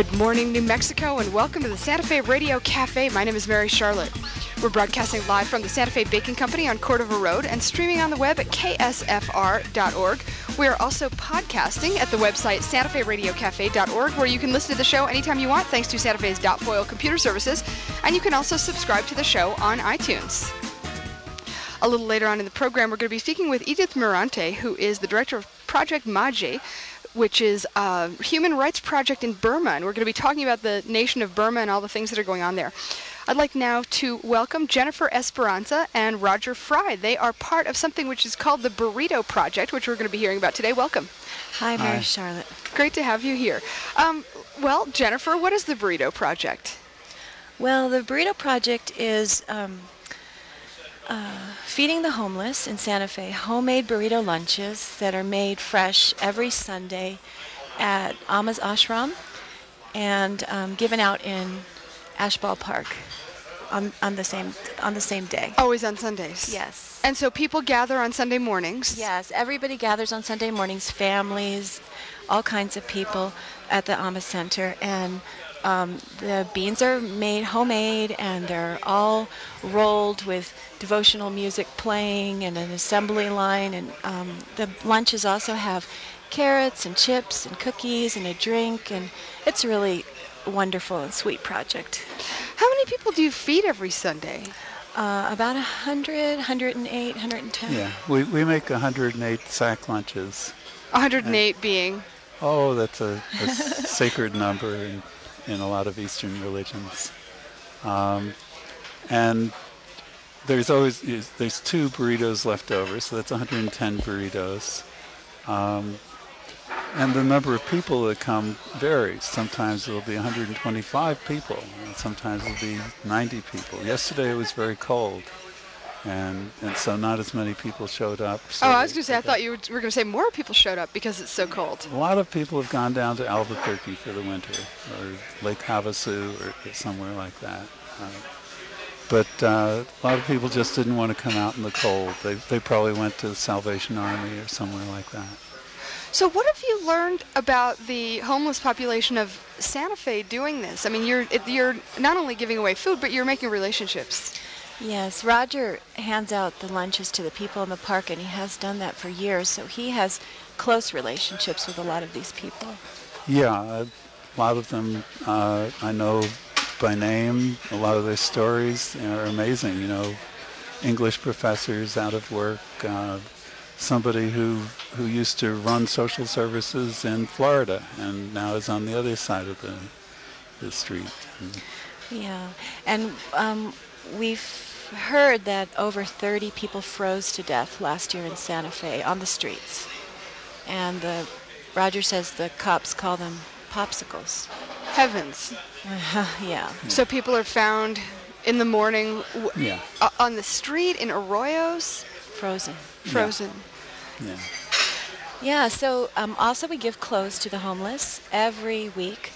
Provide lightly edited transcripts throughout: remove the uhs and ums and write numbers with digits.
Good morning, New Mexico, and welcome to the Santa Fe Radio Cafe. My name is Mary Charlotte. We're broadcasting live from the Santa Fe Baking Company on Cordova Road and streaming on the web at ksfr.org. We are also podcasting at the website santaferadiocafe.org, where you can listen to the show anytime you want, thanks to Santa Fe's .foil computer services, and you can also subscribe to the show on iTunes. A little later on in the program, we're going to be speaking with Edith Mirante, who is the director of Project Maje, which is a human rights project in Burma, and we're going to be talking about the nation of Burma and all the things that are going on there. I'd like now to welcome Jennifer Esperanza and Roger Fry. They are part of something which is called the Burrito Project, which we're going to be hearing about today. Welcome. Hi, Mary Charlotte. Great to have you here. Well, Jennifer, what is the Burrito Project? Well, the Burrito Project is feeding the homeless in Santa Fe, homemade burrito lunches that are made fresh every Sunday at Amma's Ashram and given out in Ashball Park on the same day. Always on Sundays? Yes. And so people gather on Sunday mornings? Yes, everybody gathers on Sunday mornings, families, all kinds of people at the Amma Center, and the beans are made homemade, and they're all rolled with devotional music playing and an assembly line. And the lunches also have carrots and chips and cookies and a drink, and it's a really wonderful and sweet project. How many people do you feed every Sunday? About 100, 108, 110. Yeah, we make 108 sack lunches. 108 being? Oh, that's a sacred number in a lot of Eastern religions. And there's two burritos left over, so that's 110 burritos. And the number of people that come varies. Sometimes it'll be 125 people, and sometimes it'll be 90 people. Yesterday it was very cold, and so not as many people showed up. So I was going to say, I thought you were going to say more people showed up because it's so cold. A lot of people have gone down to Albuquerque for the winter, or Lake Havasu, or somewhere like that. But a lot of people just didn't want to come out in the cold. They probably went to the Salvation Army or somewhere like that. So what have you learned about the homeless population of Santa Fe doing this? I mean, you're not only giving away food, but you're making relationships. Yes, Roger hands out the lunches to the people in the park, and he has done that for years, so he has close relationships with a lot of these people. Yeah, a lot of them I know by name. A lot of their stories are amazing. You know, English professors out of work, somebody who used to run social services in Florida and now is on the other side of the street. Yeah, and we've heard that over 30 people froze to death last year in Santa Fe on the streets. And Roger says the cops call them popsicles. Heavens. Yeah. So people are found in the morning on the street in arroyos? Frozen. Yeah. Yeah, so also we give clothes to the homeless every week.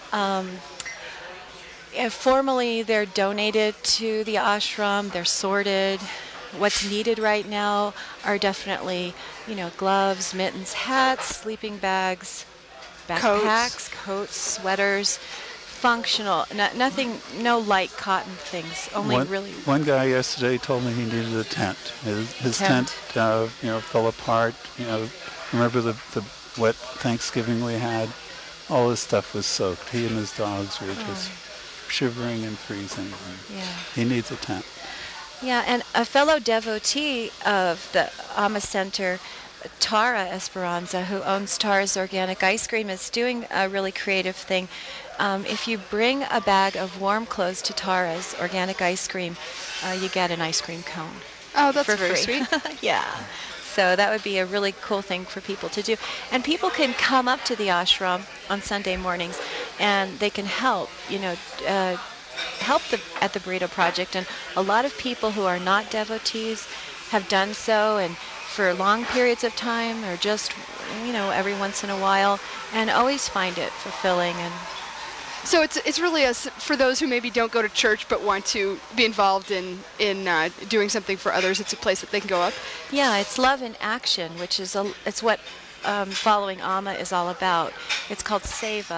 Formally, they're donated to the ashram. They're sorted. What's needed right now are definitely, gloves, mittens, hats, sleeping bags, backpacks, coats, sweaters, functional. Nothing, no light cotton things. One guy yesterday told me he needed a tent. His tent, fell apart. Remember the wet Thanksgiving we had? All his stuff was soaked. He and his dogs were just shivering and freezing. He needs a tent. Yeah, and a fellow devotee of the Amma Center, Tara Esperanza, who owns Tara's Organic Ice Cream, is doing a really creative thing. If you bring a bag of warm clothes to Tara's Organic Ice Cream, you get an ice cream cone. Oh, that's for very free. sweet. Yeah. So that would be a really cool thing for people to do. And people can come up to the ashram on Sunday mornings, and they can help, help at the Burrito Project. And a lot of people who are not devotees have done so, and for long periods of time, or just, every once in a while, and always find it fulfilling. And so it's really for those who maybe don't go to church but want to be involved in doing something for others. It's a place that they can go up. Yeah, it's love in action, which is it's what following Amma is all about. It's called Seva,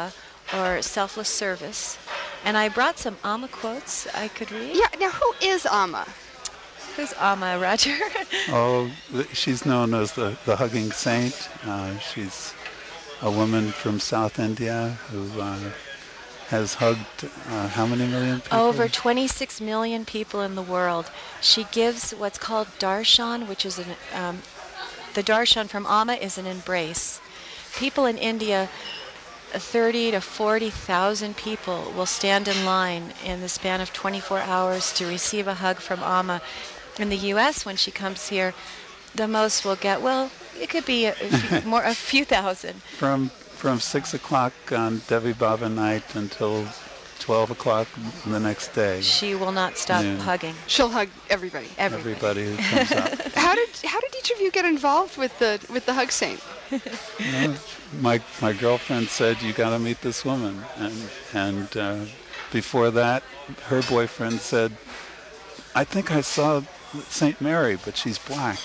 or selfless service. And I brought some Amma quotes I could read. Yeah. Now, who is Amma? Who's Amma, Roger? Oh, she's known as the hugging saint. She's a woman from South India who has hugged how many million people? Over 26 million people in the world. She gives what's called darshan, which is the darshan from Amma is an embrace. People in India, 30 to 40,000 people will stand in line in the span of 24 hours to receive a hug from Amma. In the U.S., when she comes here, the most will get, well, it could be a few thousand. From 6 o'clock on Devi Baba night until 12 o'clock the next day. She will not stop hugging. She'll hug everybody. Everybody who comes up. How did each of you get involved with the hug saint? My girlfriend said, you got to meet this woman, and before that, her boyfriend said, I think I saw St. Mary, but she's black.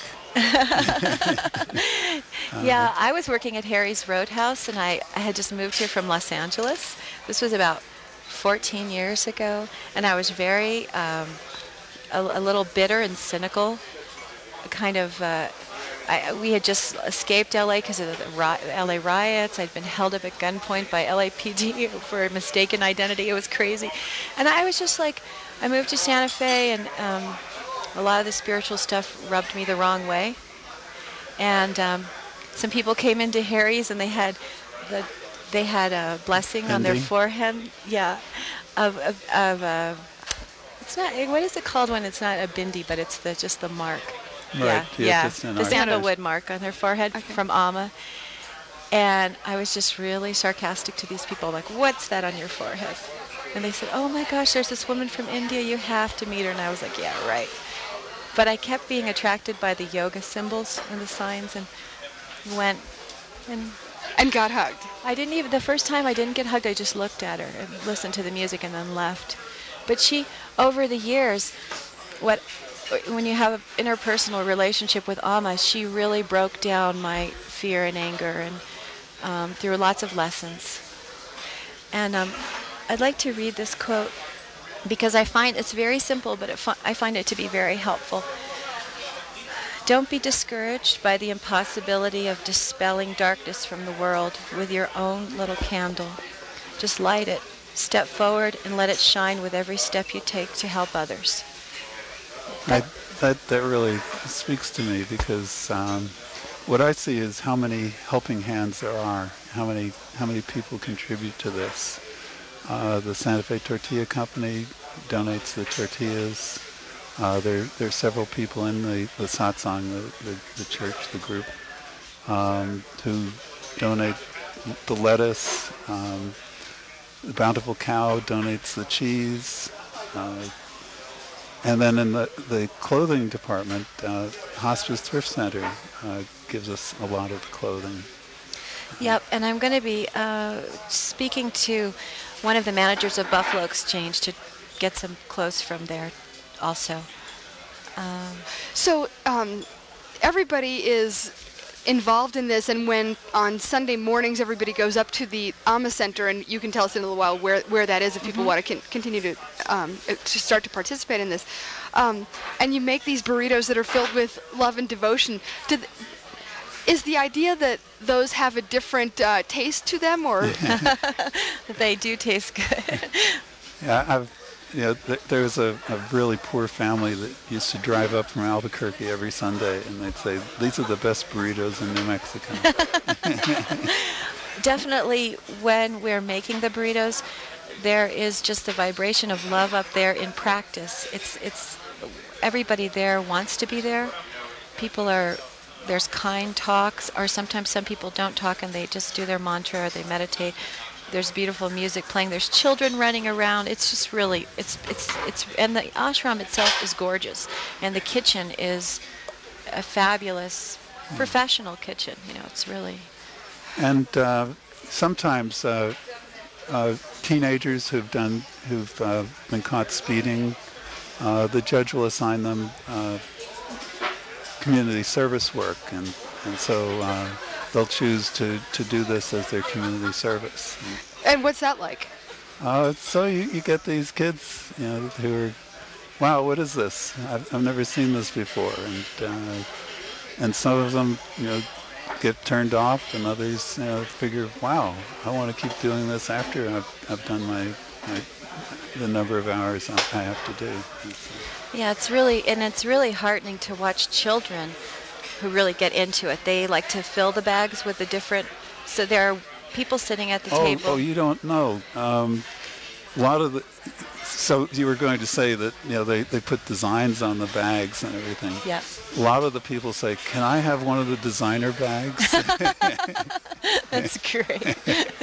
Yeah, I was working at Harry's Roadhouse, and I had just moved here from Los Angeles. This was about 14 years ago, and I was very a little bitter and cynical. Kind of, we had just escaped LA because of the LA riots. I'd been held up at gunpoint by LAPD for a mistaken identity. It was crazy, and I was just like, I moved to Santa Fe, and a lot of the spiritual stuff rubbed me the wrong way. And some people came into Harry's, and they had a blessing on their forehead. Yeah, of it's not, what is it called when it's not a bindi, but it's just the mark. Right. Yeah. The sandalwood mark on their forehead from Amma. And I was just really sarcastic to these people, like, what's that on your forehead? And they said, oh my gosh, there's this woman from India, you have to meet her. And I was like, yeah, right. But I kept being attracted by the yoga symbols and the signs, and went and got hugged. The first time I didn't get hugged, I just looked at her and listened to the music and then left. But she, over the years, when you have an interpersonal relationship with Amma, she really broke down my fear and anger, and through lots of lessons. And I'd like to read this quote because I find it's very simple, but I find it to be very helpful. Don't be discouraged by the impossibility of dispelling darkness from the world with your own little candle. Just light it, step forward, and let it shine with every step you take to help others. That really speaks to me because what I see is how many helping hands there are, how many people contribute to this. The Santa Fe Tortilla Company donates the tortillas. There's several people in the satsang, the church, the group, who donate the lettuce. The Bountiful Cow donates the cheese. And then in the clothing department, Hospice Thrift Center gives us a lot of clothing. Yep, and I'm going to be speaking to one of the managers of Buffalo Exchange to get some clothes from there also. So everybody is involved in this, and when on Sunday mornings everybody goes up to the Amma Center, and you can tell us in a little while where that is if people want to continue to start to participate in this, and you make these burritos that are filled with love and devotion. Is the idea that those have a different taste to them, or they do taste good? Yeah, there was a really poor family that used to drive up from Albuquerque every Sunday, and they'd say, these are the best burritos in New Mexico. Definitely, when we're making the burritos, there is just the vibration of love up there in practice. It's everybody there wants to be there. There's kind talks, or sometimes some people don't talk and they just do their mantra or they meditate. There's beautiful music playing. There's children running around. It's just really, it's and the ashram itself is gorgeous, and the kitchen is a fabulous professional kitchen. It's really. And sometimes teenagers who've been caught speeding, the judge will assign them community service work, and so they'll choose to do this as their community service. And what's that like? So you get these kids, who are, wow, what is this? I've never seen this before, and some of them, get turned off, and others, figure, wow, I want to keep doing this after I've done the number of hours I have to do. Yeah, it's really heartening to watch children who really get into it. They like to fill the bags with the different. So there are people sitting at the table. Oh, you don't know. A lot of the. So you were going to say that they put designs on the bags and everything. Yeah. A lot of the people say, "Can I have one of the designer bags?" That's great.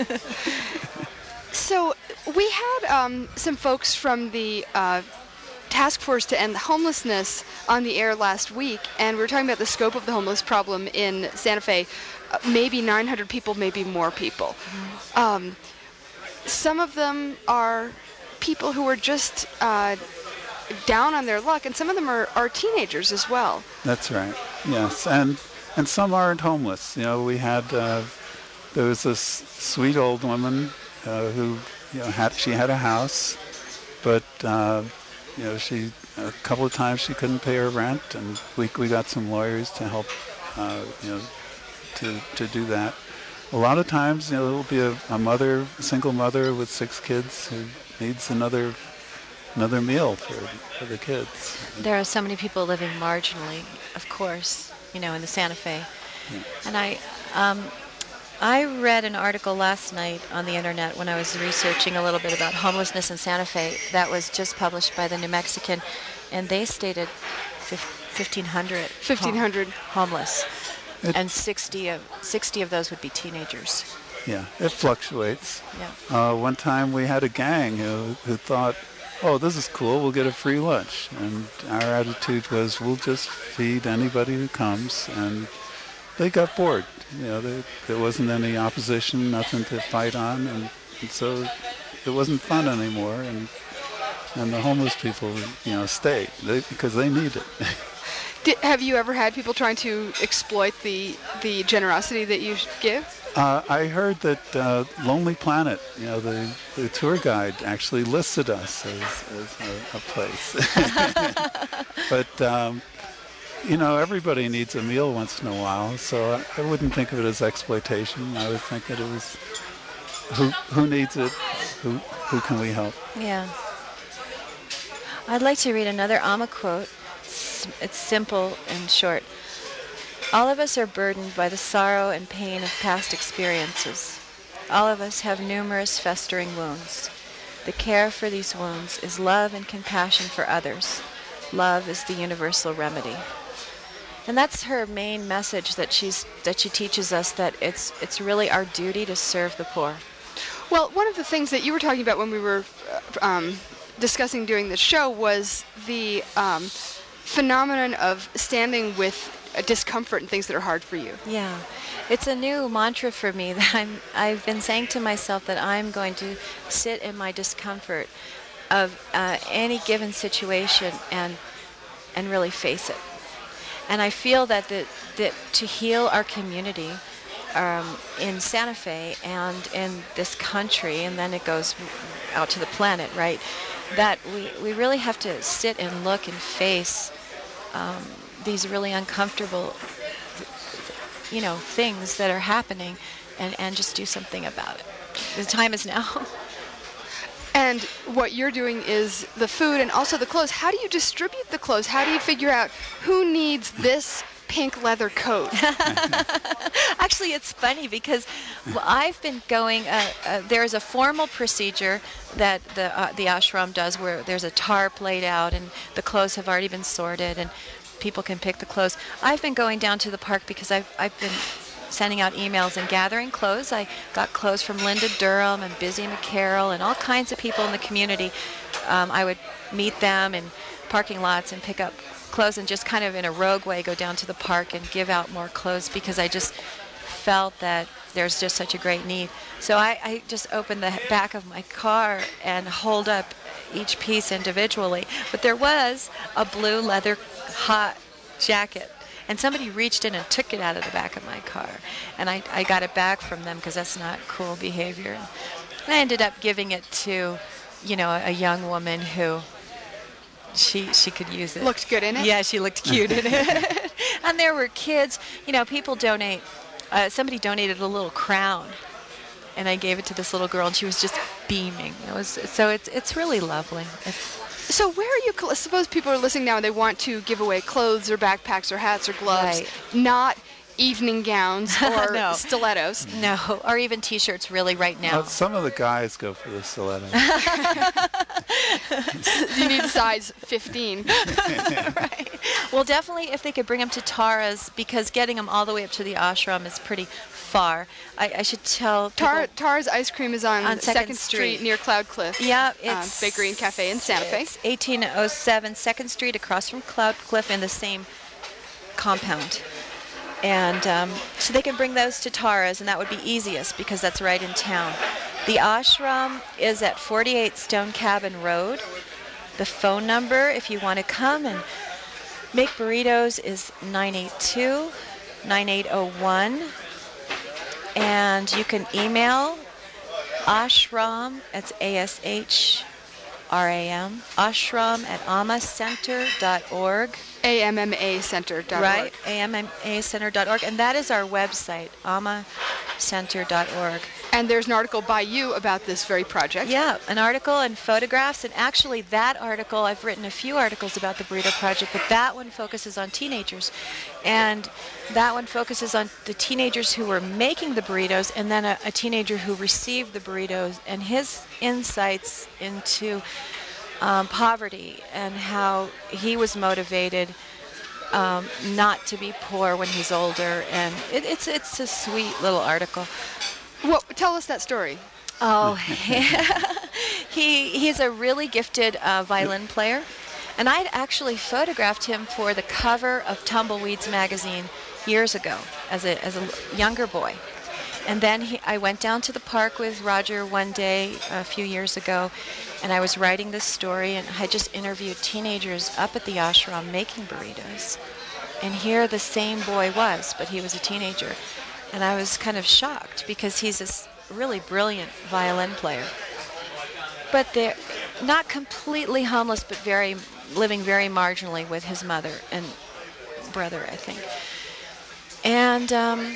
So we had some folks from the Task Force to End Homelessness on the air last week, and we were talking about the scope of the homeless problem in Santa Fe. Maybe 900 people, maybe more people. Some of them are people who are just down on their luck, and some of them are teenagers as well. That's right. Yes, and some aren't homeless. We had there was this sweet old woman who she had a house, but she a couple of times she couldn't pay her rent, and we got some lawyers to help to do that. A lot of times there'll be a single mother with 6 kids who needs another meal for the kids. There are so many people living marginally, of course, in the Santa Fe. Yeah. And I read an article last night on the internet when I was researching a little bit about homelessness in Santa Fe that was just published by the New Mexican, and they stated 1,500 homeless, and 60 of those would be teenagers. Yeah, it fluctuates. Yeah. One time we had a gang who thought, oh, this is cool, we'll get a free lunch. And our attitude was, we'll just feed anybody who comes. And they got bored. There wasn't any opposition, nothing to fight on. And so it wasn't fun anymore. And the homeless people, stayed because they need it. Have you ever had people trying to exploit the generosity that you give? I heard that Lonely Planet, the tour guide, actually listed us as a place. But, everybody needs a meal once in a while, so I wouldn't think of it as exploitation. I would think that it was who needs it, who can we help? Yeah. I'd like to read another Amma quote. It's simple and short. All of us are burdened by the sorrow and pain of past experiences. All of us have numerous festering wounds. The care for these wounds is love and compassion for others. Love is the universal remedy. And that's her main message that she teaches us, that it's really our duty to serve the poor. Well, one of the things that you were talking about when we were discussing doing this show was the phenomenon of standing with discomfort and things that are hard for you. Yeah. It's a new mantra for me that I've been saying to myself that I'm going to sit in my discomfort of any given situation and really face it. And I feel that to heal our community in Santa Fe and in this country, and then it goes out to the planet, right, that we really have to sit and look and face these really uncomfortable, things that are happening, and just do something about it. The time is now. And what you're doing is the food and also the clothes. How do you distribute the clothes? How do you figure out who needs this pink leather coat? Actually, it's funny because I've been going, there's a formal procedure that the ashram does where there's a tarp laid out and the clothes have already been sorted and people can pick the clothes. I've been going down to the park because I've been sending out emails and gathering clothes. I got clothes from Linda Durham and Busy McCarroll and all kinds of people in the community. I would meet them in parking lots and pick up clothes and just kind of in a rogue way go down to the park and give out more clothes because I just felt that there's just such a great need. So I just opened the back of my car and hold up each piece individually. But there was a blue leather hot jacket. and somebody reached in and took it out of the back of my car, and I got it back from them because that's not cool behavior. And I ended up giving it to, a young woman who she could use it. Looked good in it? Yeah, she looked cute in it. And there were kids, people donate. Somebody donated a little crown, and I gave it to this little girl, and she was just beaming. It's really lovely. So where are you? Suppose people are listening now and they want to give away clothes or backpacks or hats or gloves, Right. not evening gowns or No. stilettos. No, or even T-shirts really right now. Well, some of the guys go for the stiletto. You need size 15. Right. Well, definitely if they could bring them to Tara's, because getting them all the way up to the ashram is pretty far. I should tell people. Tara's Ice Cream is on 2nd Street Street. near Cloud Cliff. Yeah, it's Bakery and Cafe in Santa Fe. It's 1807 2nd Street across from Cloud Cliff in the same compound. And so they can bring those to Tara's, and that would be easiest because that's right in town. The ashram is at 48 Stone Cabin Road. The phone number, if you want to come and make burritos, is 982-9801. And you can email ashram, that's ASHRAM, ashram@ammacenter.org. AMMAcenter.org. Right, ammacenter.org. And that is our website, ammacenter.org. And there's an article by you about this very project. Yeah, an article and photographs. And actually, that article, I've written a few articles about the Burrito Project, but that one focuses on teenagers. And that one focuses on the teenagers who were making the burritos, and then a teenager who received the burritos, and his insights into poverty and how he was motivated not to be poor when he's older. And it's a sweet little article. Well, tell us that story. Oh, he's a really gifted violin player, and I'd actually photographed him for the cover of Tumbleweeds magazine years ago as a younger boy. And then I went down to the park with Roger one day a few years ago, and I was writing this story, and I just interviewed teenagers up at the ashram making burritos. And here the same boy was, but he was a teenager. And I was kind of shocked because he's this really brilliant violin player. But they're not completely homeless, but living very marginally with his mother and brother, I think. And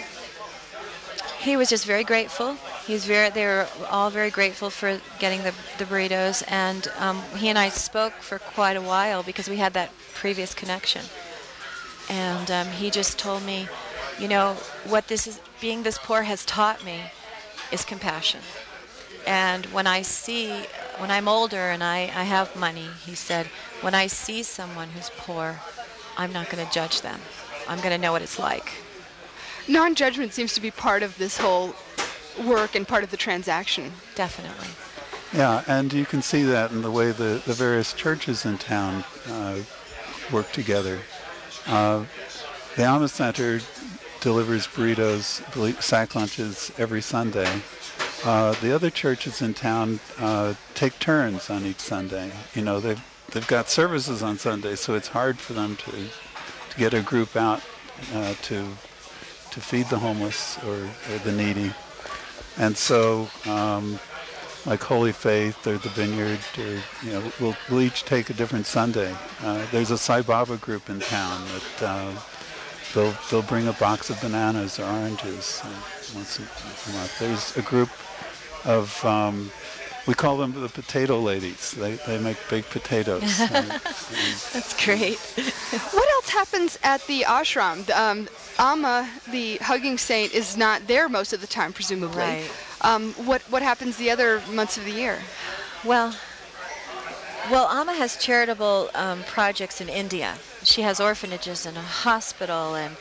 he was just very grateful. They were all very grateful for getting the burritos. And he and I spoke for quite a while because we had that previous connection. And he just told me, what being this poor has taught me is compassion. And when I'm older and I have money, he said, when I see someone who's poor, I'm not going to judge them. I'm going to know what it's like. Non-judgment seems to be part of this whole work and part of the transaction. Definitely. Yeah, and you can see that in the way the various churches in town work together. The Amma Center delivers burritos, sack lunches every Sunday. The other churches in town take turns on each Sunday. They've got services on Sunday, so it's hard for them to get a group out to feed the homeless or the needy. And so, like Holy Faith or the Vineyard, we'll each take a different Sunday. There's a Sai Baba group in town that they'll bring a box of bananas or oranges once a month. There's a group of we call them the potato ladies. They make baked potatoes. That's great. What else happens at the ashram? Amma, the hugging saint, is not there most of the time, presumably. Right. What happens the other months of the year? Well, Amma has charitable projects in India. She has orphanages and a hospital, and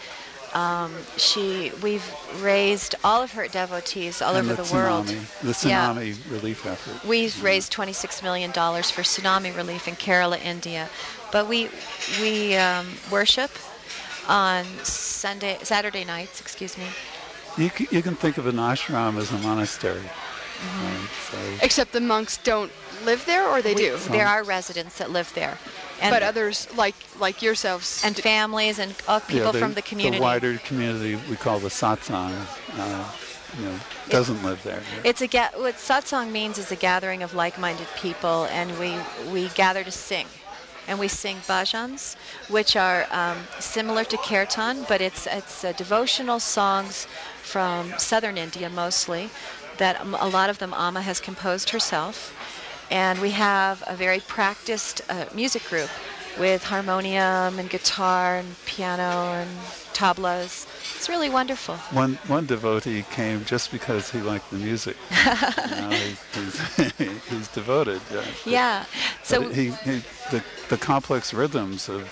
we've raised all of her devotees all over the world. The tsunami relief effort. We've raised $26 million for tsunami relief in Kerala, India. But we worship on Saturday nights, You can think of an ashram as a monastery. Except the monks don't live there, or they do? There are residents that live there. But others, like yourselves... And families and people from the community. The wider community we call the satsang, doesn't live there. What satsang means is a gathering of like-minded people, and we gather to sing. And we sing bhajans, which are similar to kirtan, but it's devotional songs from southern India mostly, that a lot of them Amma has composed herself. And we have a very practiced music group with harmonium and guitar and piano and tablas. It's really wonderful. One devotee came just because he liked the music. He's devoted. Yeah. So the complex rhythms of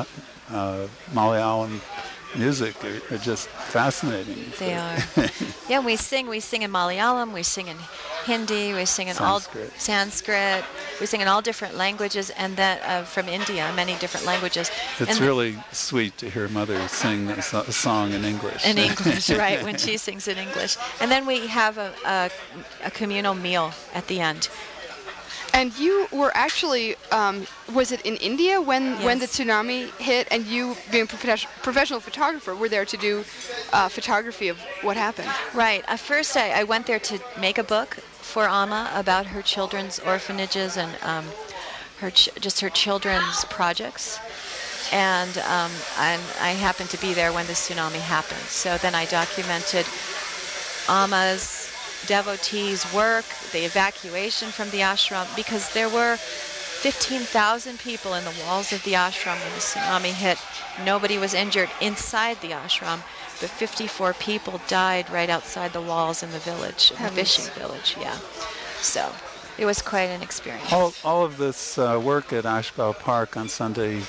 Malayalam music are just fascinating. They are. Yeah, we sing in Malayalam, we sing in Hindi, we sing in Sanskrit. all Sanskrit, we sing in all different languages, and that from India, many different languages. It's really sweet to hear Mother sing a song in English. In English, right, when she sings in English. And then we have a communal meal at the end. And you were actually, was it in India when the tsunami hit, and you, being a professional photographer, were there to do photography of what happened? Right. At first, I went there to make a book for Amma about her children's orphanages and her children's projects. And I happened to be there when the tsunami happened. So then I documented Amma's devotees' work, the evacuation from the ashram, because there were 15,000 people in the walls of the ashram when the tsunami hit. Nobody was injured inside the ashram, but 54 people died right outside the walls in the village, the fishing village, yeah. So it was quite an experience. All of this work at Ashbal Park on Sunday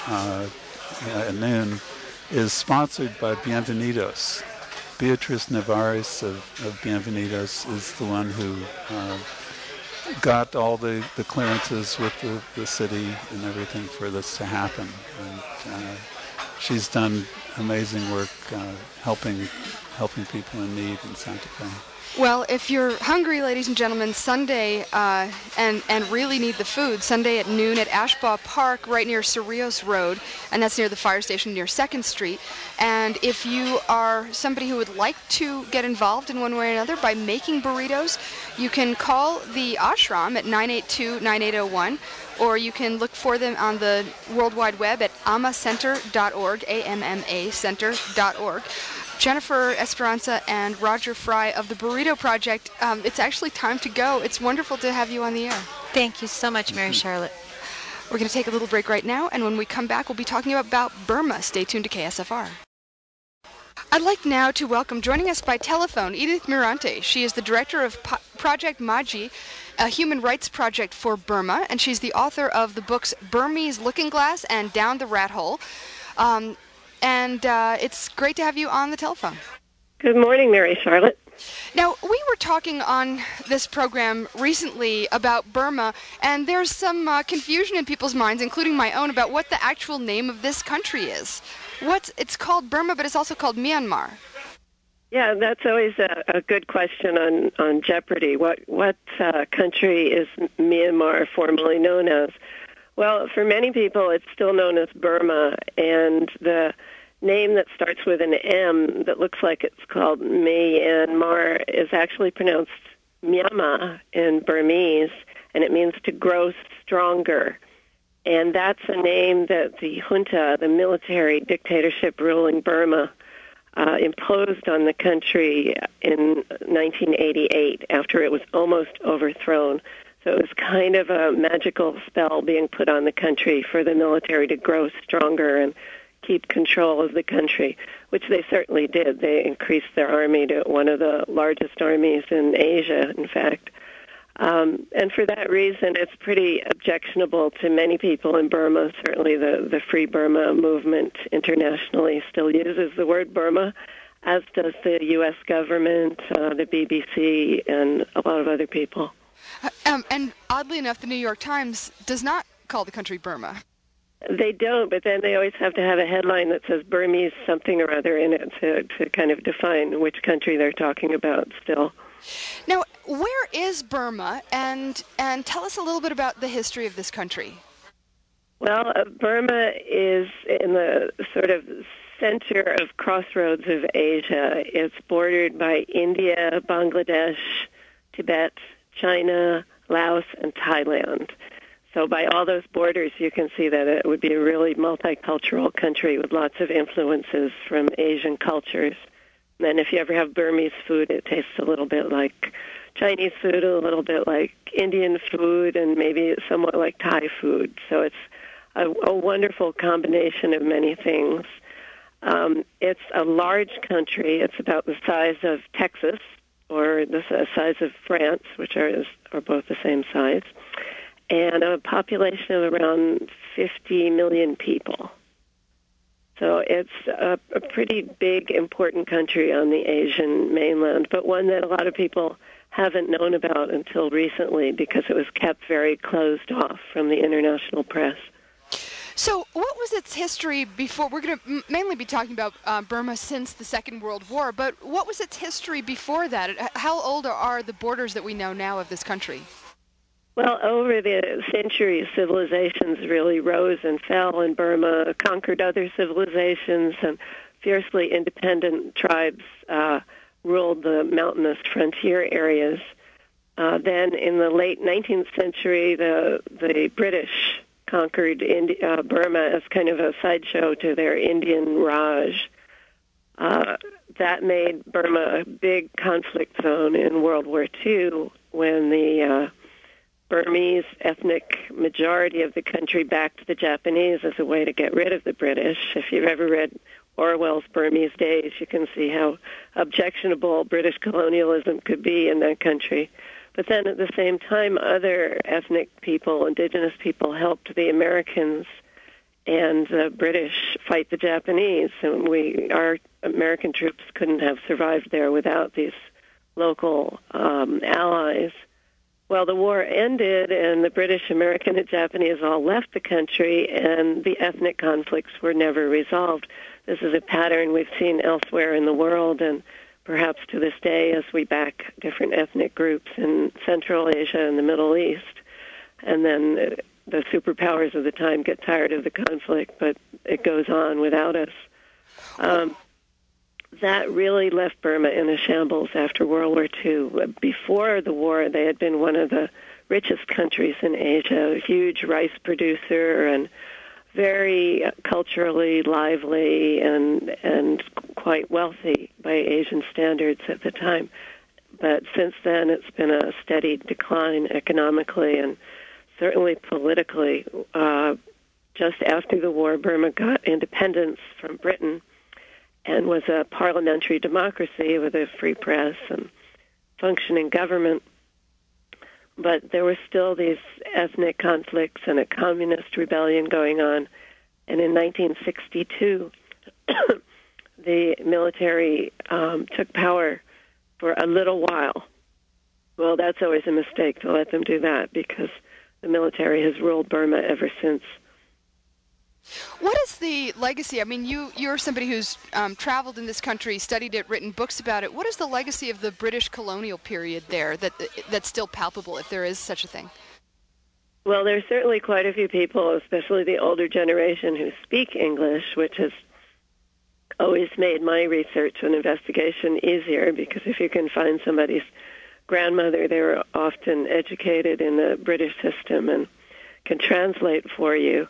at noon is sponsored by Bienvenidos. Beatriz Nevares of Bienvenidos is the one who got all the clearances with the city and everything for this to happen. And she's done amazing work helping people in need in Santa Fe. Well, if you're hungry, ladies and gentlemen, Sunday and really need the food, Sunday at noon at Ashbaugh Park, right near Cerrillos Road, and that's near the fire station near 2nd Street. And if you are somebody who would like to get involved in one way or another by making burritos, you can call the ashram at 982-9801, or you can look for them on the World Wide Web at ammacenter.org, AMMA center.org. Jennifer Esperanza and Roger Fry of the Burrito Project, it's actually time to go. It's wonderful to have you on the air. Thank you so much, Mary Charlotte. We're going to take a little break right now, and when we come back, we'll be talking about Burma. Stay tuned to KSFR. I'd like now to welcome, joining us by telephone, Edith Mirante. She is the director of Project Maji, a human rights project for Burma, and she's the author of the books Burmese Looking Glass and Down the Rat Hole. And it's great to have you on the telephone. Good morning, Mary Charlotte. Now, we were talking on this program recently about Burma, and there's some confusion in people's minds, including my own, about what the actual name of this country is. It's called Burma, but it's also called Myanmar. Yeah, that's always a good question on Jeopardy. What country is Myanmar formerly known as? Well, for many people, it's still known as Burma, and the name that starts with an M that looks like it's called Myanmar is actually pronounced Myanmar in Burmese, and it means to grow stronger. And that's a name that the junta, the military dictatorship ruling Burma, imposed on the country in 1988 after it was almost overthrown. So it was kind of a magical spell being put on the country for the military to grow stronger and keep control of the country, which they certainly did. They increased their army to one of the largest armies in Asia, in fact. And for that reason, it's pretty objectionable to many people in Burma. Certainly the Free Burma movement internationally still uses the word Burma, as does the U.S. government, the BBC, and a lot of other people. And oddly enough, the New York Times does not call the country Burma. They don't, but then they always have to have a headline that says Burmese something or other in it to kind of define which country they're talking about still. Now, where is Burma, and tell us a little bit about the history of this country. Well, Burma is in the sort of center of crossroads of Asia. It's bordered by India, Bangladesh, Tibet, China, Laos, and Thailand. So by all those borders, you can see that it would be a really multicultural country with lots of influences from Asian cultures. And then if you ever have Burmese food, it tastes a little bit like Chinese food, a little bit like Indian food, and maybe somewhat like Thai food. So it's a wonderful combination of many things. It's a large country. It's about the size of Texas or the size of France, which are both the same size, and a population of around 50 million people. So it's a pretty big, important country on the Asian mainland, but one that a lot of people haven't known about until recently because it was kept very closed off from the international press. So what was its history before? We're going to mainly be talking about Burma since the Second World War, but what was its history before that? How old are the borders that we know now of this country? Well, over the centuries, civilizations really rose and fell in Burma, conquered other civilizations, and fiercely independent tribes ruled the mountainous frontier areas. Then in the late 19th century, the British conquered Burma as kind of a sideshow to their Indian Raj. That made Burma a big conflict zone in World War II when the Burmese ethnic majority of the country backed the Japanese as a way to get rid of the British. If you've ever read Orwell's Burmese Days, you can see how objectionable British colonialism could be in that country. But then at the same time, other ethnic people, indigenous people, helped the Americans and the British fight the Japanese. And our American troops couldn't have survived there without these local allies. Well, the war ended, and the British, American, and Japanese all left the country, and the ethnic conflicts were never resolved. This is a pattern we've seen elsewhere in the world, and perhaps to this day as we back different ethnic groups in Central Asia and the Middle East. And then the superpowers of the time get tired of the conflict, but it goes on without us. That really left Burma in a shambles after World War II. Before the war, they had been one of the richest countries in Asia, a huge rice producer and very culturally lively and quite wealthy by Asian standards at the time. But since then, it's been a steady decline economically and certainly politically. Just after the war, Burma got independence from Britain and was a parliamentary democracy with a free press and functioning government. But there were still these ethnic conflicts and a communist rebellion going on. And in 1962, the military took power for a little while. Well, that's always a mistake to let them do that because the military has ruled Burma ever since. What is the legacy? I mean, you're somebody who's traveled in this country, studied it, written books about it. What is the legacy of the British colonial period there that's still palpable, if there is such a thing? Well, there's certainly quite a few people, especially the older generation, who speak English, which has always made my research and investigation easier, because if you can find somebody's grandmother, they were often educated in the British system and can translate for you.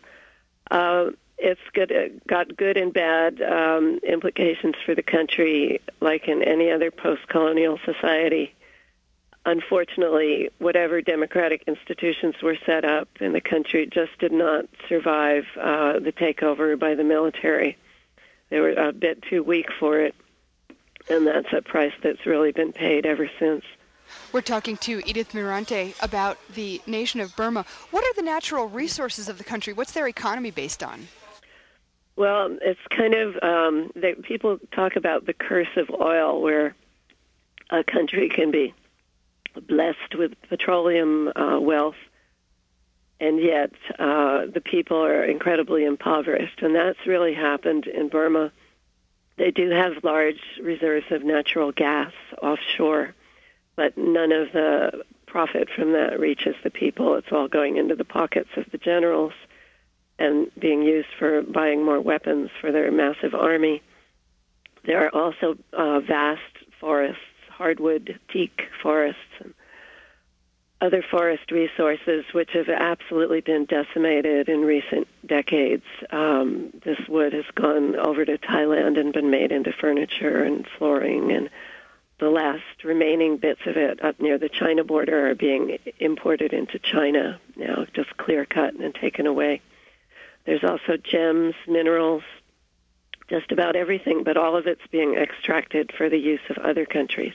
It's got good and bad implications for the country, like in any other post-colonial society. Unfortunately, whatever democratic institutions were set up in the country just did not survive the takeover by the military. They were a bit too weak for it, and that's a price that's really been paid ever since. We're talking to Edith Mirante about the nation of Burma. What are the natural resources of the country? What's their economy based on? Well, it's kind of, people talk about the curse of oil, where a country can be blessed with petroleum wealth, and yet the people are incredibly impoverished. And that's really happened in Burma. They do have large reserves of natural gas offshore, but none of the profit from that reaches the people. It's all going into the pockets of the generals and being used for buying more weapons for their massive army. There are also vast forests, hardwood, teak forests, and other forest resources which have absolutely been decimated in recent decades. This wood has gone over to Thailand and been made into furniture and flooring, and the last remaining bits of it up near the China border are being imported into China now, just clear-cut and taken away. There's also gems, minerals, just about everything, but all of it's being extracted for the use of other countries.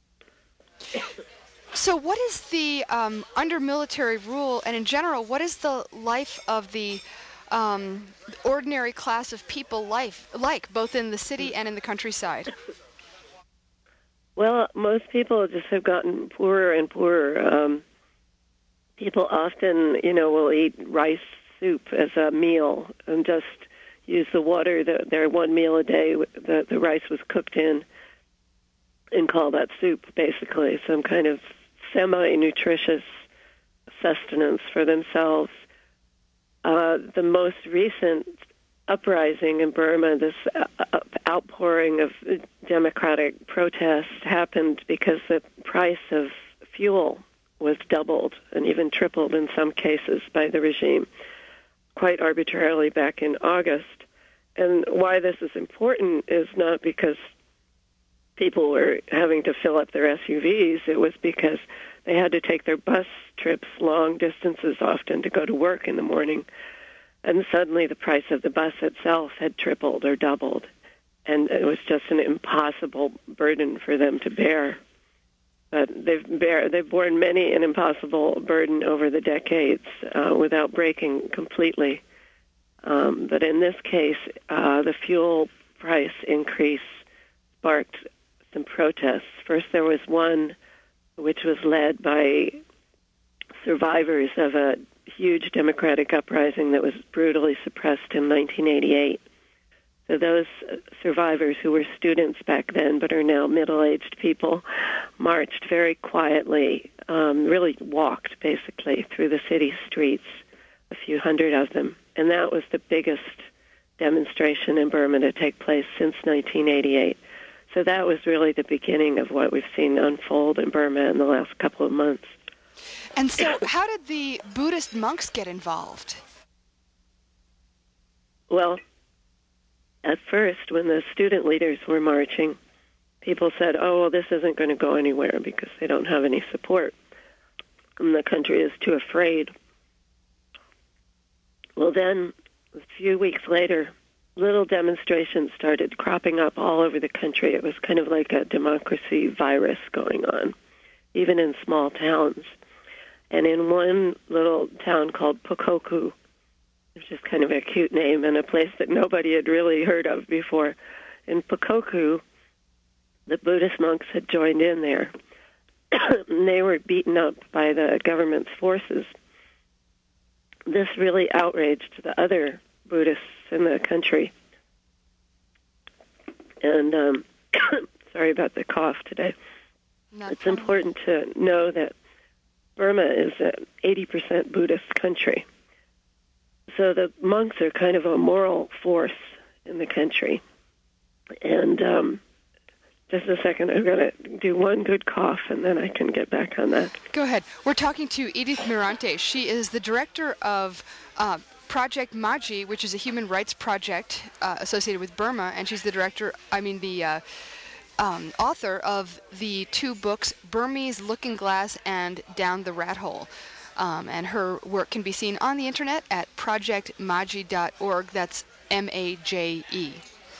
So what is the, under military rule, and in general, what is the life of the ordinary class of people like, both in the city and in the countryside? Well, most people just have gotten poorer and poorer. People often, will eat rice soup as a meal and just use the water, their one meal a day, the rice was cooked in, and call that soup, basically, some kind of semi-nutritious sustenance for themselves. The most recent uprising in Burma, this outpouring of democratic protest, happened because the price of fuel was doubled and even tripled in some cases by the regime, quite arbitrarily back in August. And why this is important is not because people were having to fill up their SUVs. It was because they had to take their bus trips long distances often to go to work in the morning. And suddenly the price of the bus itself had tripled or doubled. And it was just an impossible burden for them to bear. But they've borne many an impossible burden over the decades without breaking completely. But in this case, the fuel price increase sparked some protests. First, there was one which was led by survivors of a huge democratic uprising that was brutally suppressed in 1988. So those survivors who were students back then but are now middle-aged people marched very quietly, really walked basically through the city streets, a few hundred of them. And that was the biggest demonstration in Burma to take place since 1988. So that was really the beginning of what we've seen unfold in Burma in the last couple of months. And so how did the Buddhist monks get involved? Well, at first, when the student leaders were marching, people said, oh, well, this isn't going to go anywhere because they don't have any support, and the country is too afraid. Well, then, a few weeks later, little demonstrations started cropping up all over the country. It was kind of like a democracy virus going on, even in small towns. And in one little town called Pukoku, which is kind of a cute name and a place that nobody had really heard of before, in Pukoku, the Buddhist monks had joined in there. And they were beaten up by the government's forces. This really outraged the other Buddhists in the country. And sorry about the cough today. It's important to know that Burma is an 80% Buddhist country. So the monks are kind of a moral force in the country. And just a second, I'm going to do one good cough, and then I can get back on that. Go ahead. We're talking to Edith Mirante. She is the director of Project Maji, which is a human rights project associated with Burma, and she's the author of the two books, Burmese Looking Glass and Down the Rat Hole. And her work can be seen on the internet at projectmaji.org. That's MAJE.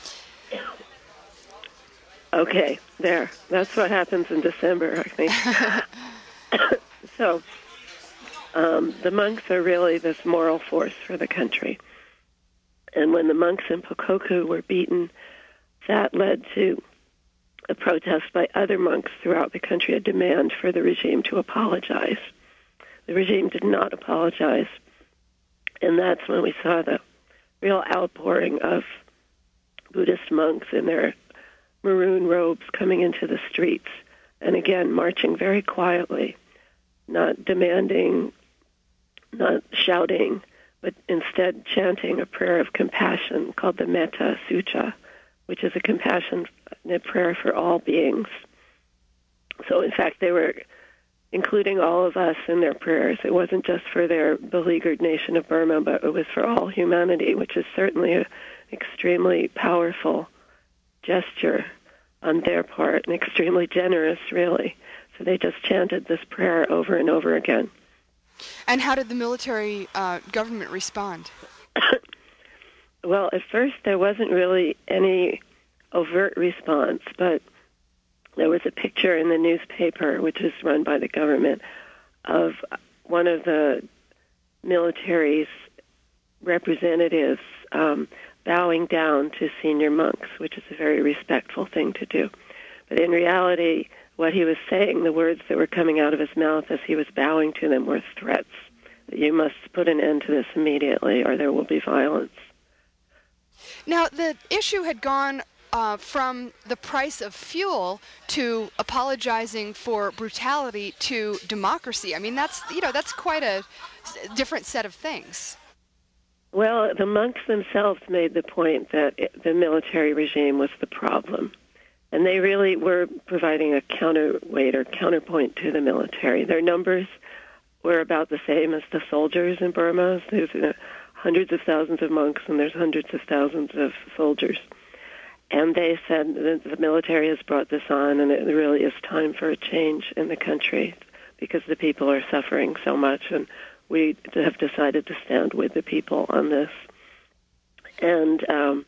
Okay, there. That's what happens in December, I think. So, the monks are really this moral force for the country. And when the monks in Pukoku were beaten, that led to a protest by other monks throughout the country, a demand for the regime to apologize. The regime did not apologize. And that's when we saw the real outpouring of Buddhist monks in their maroon robes coming into the streets, And again, marching very quietly, not demanding, not shouting, but instead chanting a prayer of compassion called the Metta Sutta, which is a compassionate prayer for all beings. So in fact, they were including all of us in their prayers. It wasn't just for their beleaguered nation of Burma, but it was for all humanity, which is certainly an extremely powerful gesture on their part, and extremely generous, really. So they just chanted this prayer over and over again. And how did the military government respond? Well, at first there wasn't really any overt response, but there was a picture in the newspaper, which is run by the government, of one of the military's representatives bowing down to senior monks, which is a very respectful thing to do. But in reality, what he was saying, the words that were coming out of his mouth as he was bowing to them were threats. That you must put an end to this immediately or there will be violence. Now, the issue had gone from the price of fuel to apologizing for brutality to democracy. I mean, that's quite a different set of things. Well, the monks themselves made the point that the military regime was the problem. And they really were providing a counterweight or counterpoint to the military. Their numbers were about the same as the soldiers in Burma. There's hundreds of thousands of monks and there's hundreds of thousands of soldiers. And they said that the military has brought this on, and it really is time for a change in the country because the people are suffering so much, and we have decided to stand with the people on this. And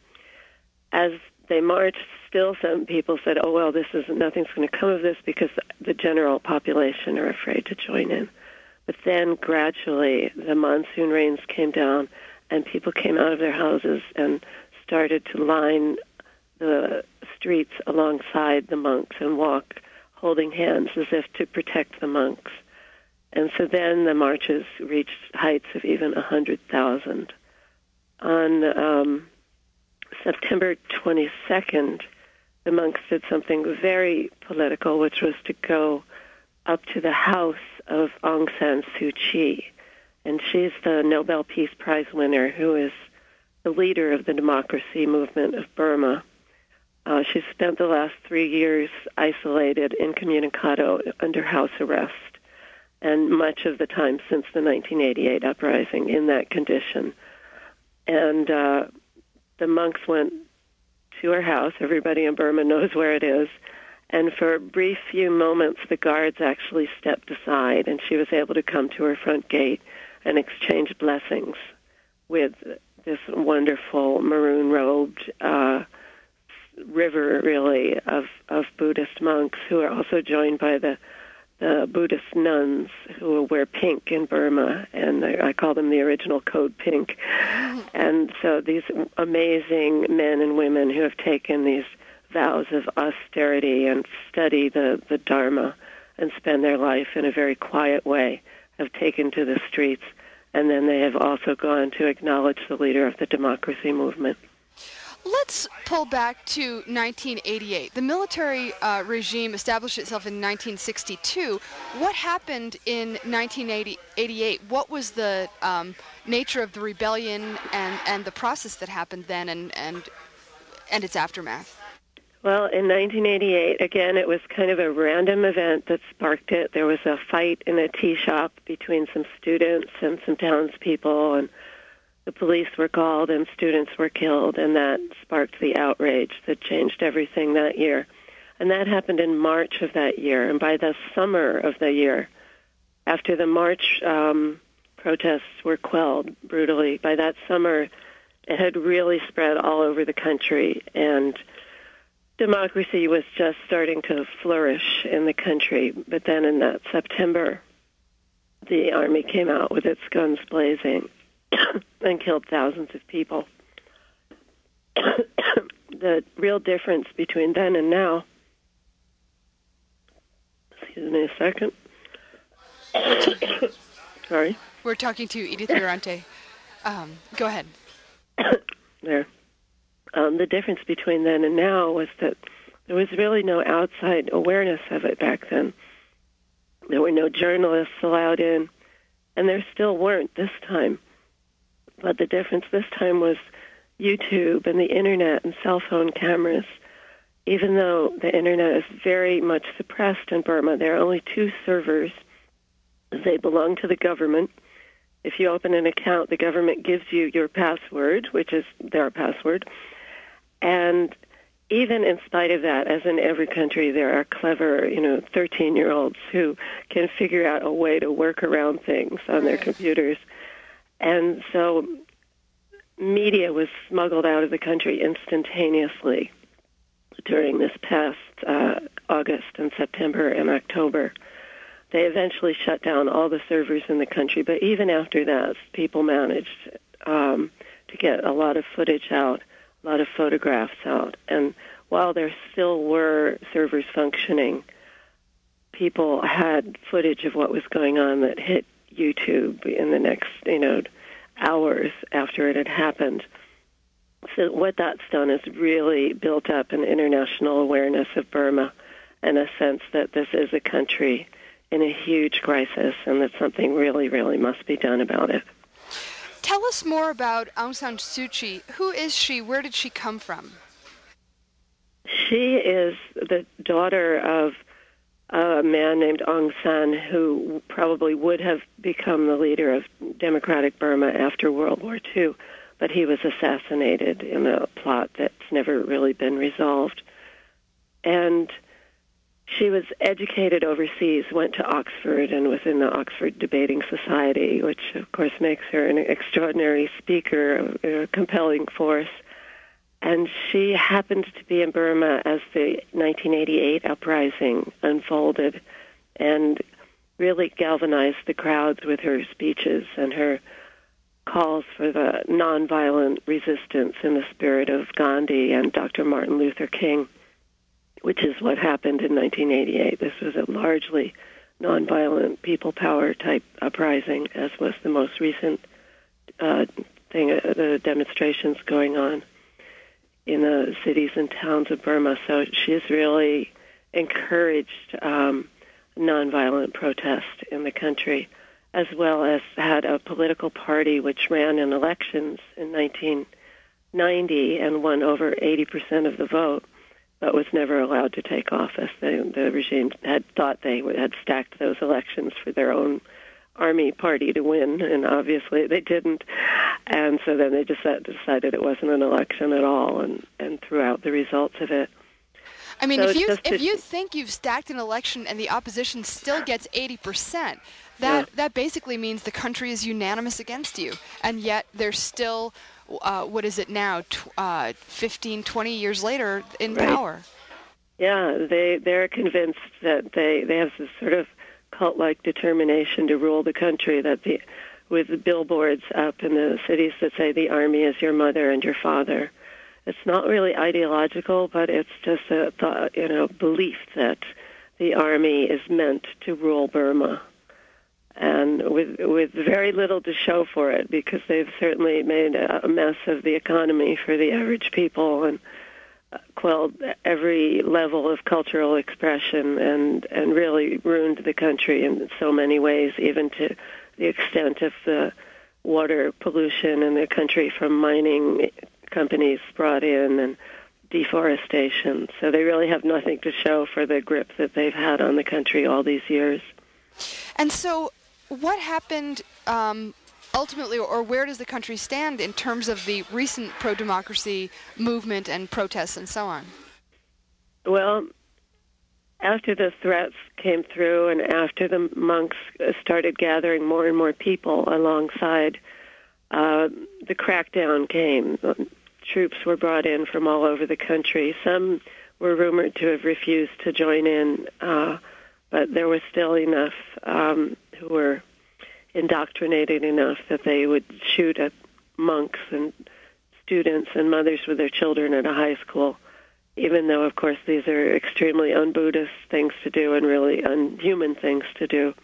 as they marched, still some people said, oh, well, nothing's going to come of this because the general population are afraid to join in. But then gradually the monsoon rains came down, and people came out of their houses and started to line the streets alongside the monks and walk holding hands as if to protect the monks. And so then the marches reached heights of even 100,000. On September 22nd, the monks did something very political, which was to go up to the house of Aung San Suu Kyi. And she's the Nobel Peace Prize winner who is the leader of the democracy movement of Burma. She spent the last 3 years isolated incommunicado under house arrest, and much of the time since the 1988 uprising in that condition. And the monks went to her house. Everybody in Burma knows where it is. And for a brief few moments, the guards actually stepped aside, and she was able to come to her front gate and exchange blessings with this wonderful maroon-robed river, really, of Buddhist monks who are also joined by the Buddhist nuns who wear pink in Burma, and I call them the original Code Pink. And so these amazing men and women who have taken these vows of austerity and study the Dharma and spend their life in a very quiet way have taken to the streets, and then they have also gone to acknowledge the leader of the democracy movement. Let's pull back to 1988. The military regime established itself in 1962. What happened in 1988? What was the nature of the rebellion and the process that happened then and its aftermath? Well, in 1988, again, it was kind of a random event that sparked it. There was a fight in a tea shop between some students and some townspeople, and the police were called and students were killed, and that sparked the outrage that changed everything that year. And that happened in March of that year. And by the summer of the year, after the March protests were quelled brutally, by that summer it had really spread all over the country, and democracy was just starting to flourish in the country. But then in that September, the army came out with its guns blazing and killed thousands of people. The real difference between then and now, excuse me a second. Sorry. We're talking to Edith Mirante. Go ahead. There. The difference between then and now was that There was really no outside awareness of it back then. There were no journalists allowed in, and there still weren't this time. But the difference this time was YouTube and the Internet and cell phone cameras. Even though the Internet is very much suppressed in Burma, there are only 2 servers. They belong to the government. If you open an account, the government gives you your password, which is their password. And even in spite of that, as in every country, there are clever, 13-year-olds who can figure out a way to work around things on their computers. And so media was smuggled out of the country instantaneously during this past August and September and October. They eventually shut down all the servers in the country, but even after that, people managed to get a lot of footage out, a lot of photographs out. And while there still were servers functioning, people had footage of what was going on that hit YouTube in the next, hours after it had happened. So what that's done is really built up an international awareness of Burma and a sense that this is a country in a huge crisis and that something really, really must be done about it. Tell us more about Aung San Suu Kyi. Who is she? Where did she come from? She is the daughter of a man named Aung San, who probably would have become the leader of Democratic Burma after World War II, but he was assassinated in a plot that's never really been resolved. And she was educated overseas, went to Oxford, and was in the Oxford Debating Society, which, of course, makes her an extraordinary speaker, a compelling force. And she happened to be in Burma as the 1988 uprising unfolded and really galvanized the crowds with her speeches and her calls for the nonviolent resistance in the spirit of Gandhi and Dr. Martin Luther King, which is what happened in 1988. This was a largely nonviolent people power type uprising, as was the most recent the demonstrations going on in the cities and towns of Burma. So she's really encouraged nonviolent protest in the country, as well as had a political party which ran in elections in 1990 and won over 80% of the vote, but was never allowed to take office. The regime had thought they had stacked those elections for their own army party to win, and obviously they didn't. And so then they just decided it wasn't an election at all and threw out the results of it. I mean, so if you think you've stacked an election and the opposition still gets 80%, that basically means the country is unanimous against you. And yet they're still, what is it now, 15, 20 years later in power. Yeah, they're convinced that they have this sort of cult-like determination to rule the country, with the billboards up in the cities that say the army is your mother and your father. It's not really ideological, but it's just a belief that the army is meant to rule Burma, and with very little to show for it, because they've certainly made a mess of the economy for the average people and quelled every level of cultural expression and really ruined the country in so many ways, even to the extent of the water pollution in the country from mining companies brought in and deforestation. So they really have nothing to show for the grip that they've had on the country all these years. And so what happened ultimately, or where does the country stand in terms of the recent pro-democracy movement and protests and so on? Well, after the threats came through and after the monks started gathering more and more people alongside, the crackdown came. Troops were brought in from all over the country. Some were rumored to have refused to join in, but there was still enough who were indoctrinated enough that they would shoot at monks and students and mothers with their children at a high school, even though, of course, these are extremely un-Buddhist things to do and really unhuman things to do.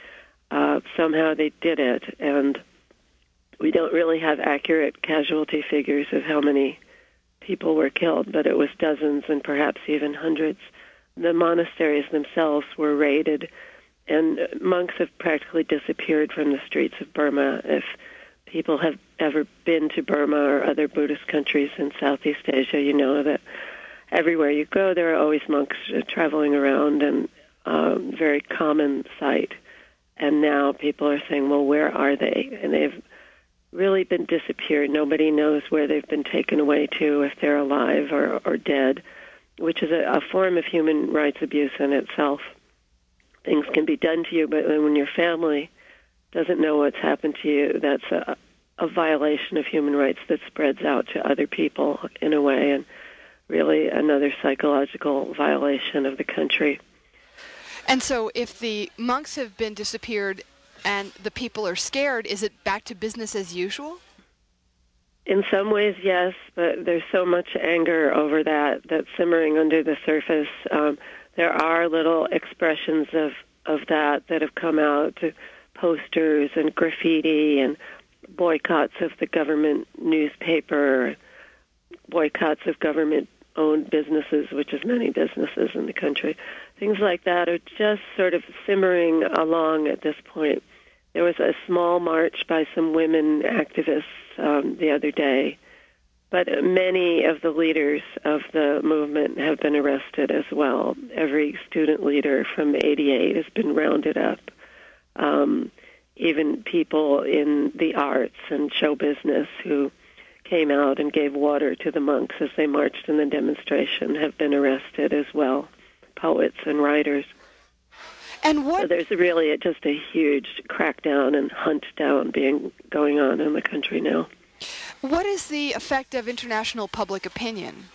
Somehow they did it, and we don't really have accurate casualty figures of how many people were killed, but it was dozens and perhaps even hundreds. The monasteries themselves were raided, and monks have practically disappeared from the streets of Burma. If people have ever been to Burma or other Buddhist countries in Southeast Asia, you know that everywhere you go, there are always monks traveling around, and very common sight. And now people are saying, well, where are they? And they've really been disappeared. Nobody knows where they've been taken away to, if they're alive or dead, which is a form of human rights abuse in itself. Things can be done to you, but when your family doesn't know what's happened to you, that's a violation of human rights that spreads out to other people in a way, and really another psychological violation of the country. And so if the monks have been disappeared and the people are scared, is it back to business as usual? In some ways, yes, but there's so much anger over that's simmering under the surface. There are little expressions of that have come out, posters and graffiti and boycotts of the government newspaper, boycotts of government-owned businesses, which is many businesses in the country. Things like that are just sort of simmering along at this point. There was a small march by some women activists the other day, but many of the leaders of the movement have been arrested as well. Every student leader from 88 has been rounded up. Even people in the arts and show business who came out and gave water to the monks as they marched in the demonstration have been arrested as well, poets and writers. And what? So there's really just a huge crackdown and hunt down going on in the country now. What is the effect of international public opinion?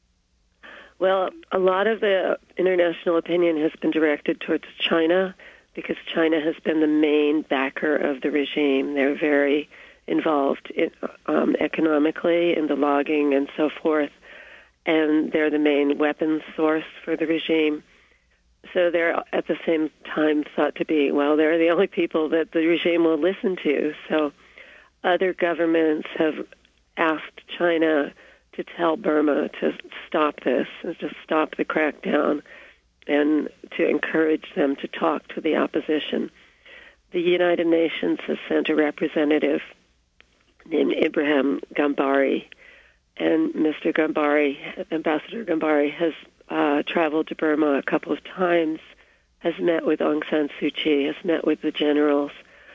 Well, a lot of the international opinion has been directed towards China, because China has been the main backer of the regime. They're very involved economically in the logging and so forth, and they're the main weapons source for the regime. So they're at the same time thought to be, well, they're the only people that the regime will listen to. So other governments have asked China to tell Burma to stop this, and to stop the crackdown, and to encourage them to talk to the opposition. The United Nations has sent a representative named Ibrahim Gambari, and Mr. Gambari, Ambassador Gambari, has traveled to Burma a couple of times, has met with Aung San Suu Kyi, has met with the generals,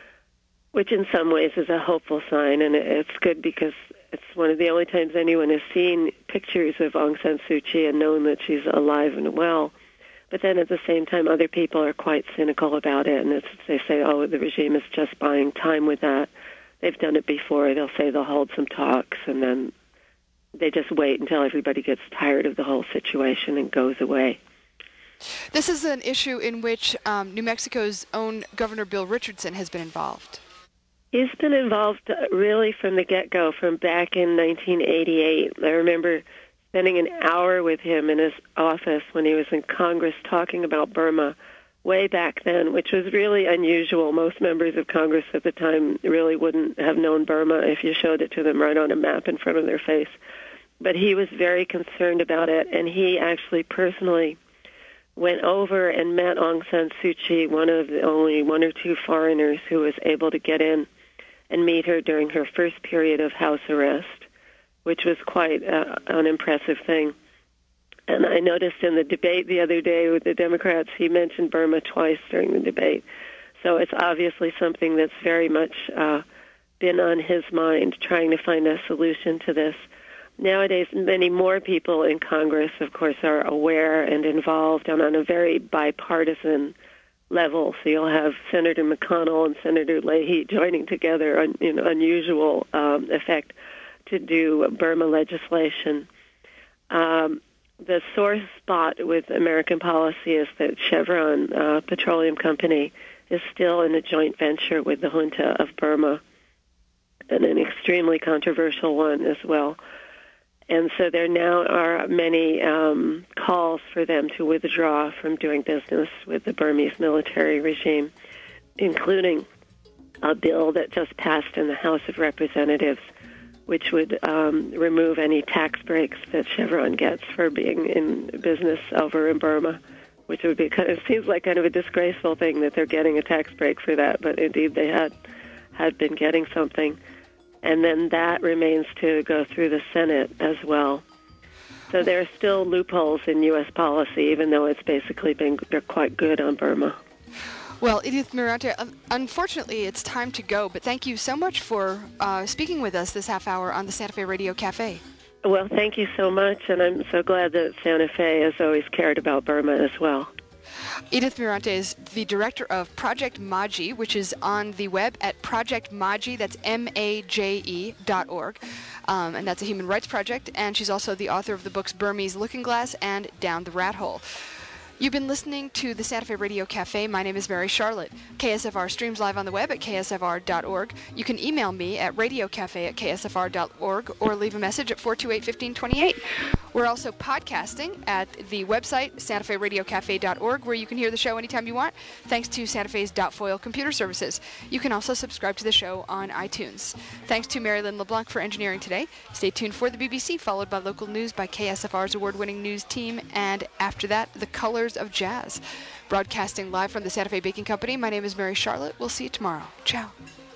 which in some ways is a hopeful sign, and it's good because it's one of the only times anyone has seen pictures of Aung San Suu Kyi and known that she's alive and well. But then at the same time, other people are quite cynical about it, and they say, oh, the regime is just buying time with that. They've done it before. They'll say they'll hold some talks, and then they just wait until everybody gets tired of the whole situation and goes away. This is an issue in which New Mexico's own Governor Bill Richardson has been involved. He's been involved really from the get-go, from back in 1988. I remember spending an hour with him in his office when he was in Congress talking about Burma way back then, which was really unusual. Most members of Congress at the time really wouldn't have known Burma if you showed it to them right on a map in front of their face. But he was very concerned about it, and he actually personally went over and met Aung San Suu Kyi, one of the only one or two foreigners who was able to get in and meet her during her first period of house arrest, which was quite an impressive thing. And I noticed in the debate the other day with the Democrats, he mentioned Burma twice during the debate. So it's obviously something that's very much been on his mind, trying to find a solution to this. Nowadays, many more people in Congress, of course, are aware and involved and on a very bipartisan level. So you'll have Senator McConnell and Senator Leahy joining together in unusual effect to do Burma legislation. The sore spot with American policy is that Chevron Petroleum Company is still in a joint venture with the junta of Burma, and an extremely controversial one as well. And so there now are many calls for them to withdraw from doing business with the Burmese military regime, including a bill that just passed in the House of Representatives, which would remove any tax breaks that Chevron gets for being in business over in Burma, which would be it seems like kind of a disgraceful thing that they're getting a tax break for that, but indeed they had been getting something. And then that remains to go through the Senate as well. So there are still loopholes in U.S. policy, even though it's basically they're quite good on Burma. Well, Edith Mirante, unfortunately, it's time to go, but thank you so much for speaking with us this half hour on the Santa Fe Radio Cafe. Well, thank you so much, and I'm so glad that Santa Fe has always cared about Burma as well. Edith Mirante is the director of Project Maji, which is on the web at Project Maji, that's MAJE.org, and that's a human rights project, and she's also the author of the books Burmese Looking Glass and Down the Rat Hole. You've been listening to the Santa Fe Radio Cafe. My name is Mary Charlotte. KSFR streams live on the web at ksfr.org. You can email me at radiocafe@ksfr.org or leave a message at 428-1528. We're also podcasting at the website santaferadiocafe.org, where you can hear the show anytime you want, thanks to Santa Fe's .foil computer services. You can also subscribe to the show on iTunes. Thanks to Marilyn LeBlanc for engineering today. Stay tuned for the BBC, followed by local news by KSFR's award-winning news team, and after that, The Colors of Jazz. Broadcasting live from the Santa Fe Baking Company, my name is Mary Charlotte. We'll see you tomorrow. Ciao.